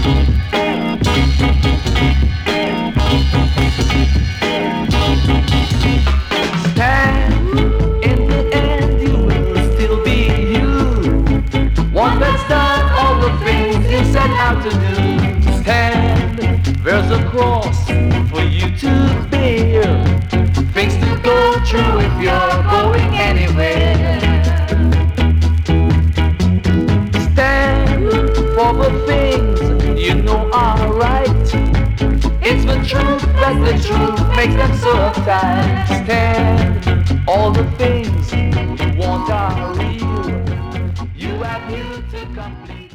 Stand, in the end you will still be you. One that's done all the things you set out to do. Stand, there's a cross for you to bear. Things to go through if you're going anywhere. Stand for the things you know are right. It's the truth that the truth makes them so uptight. Stand, all the things you want are real. You have you to complete.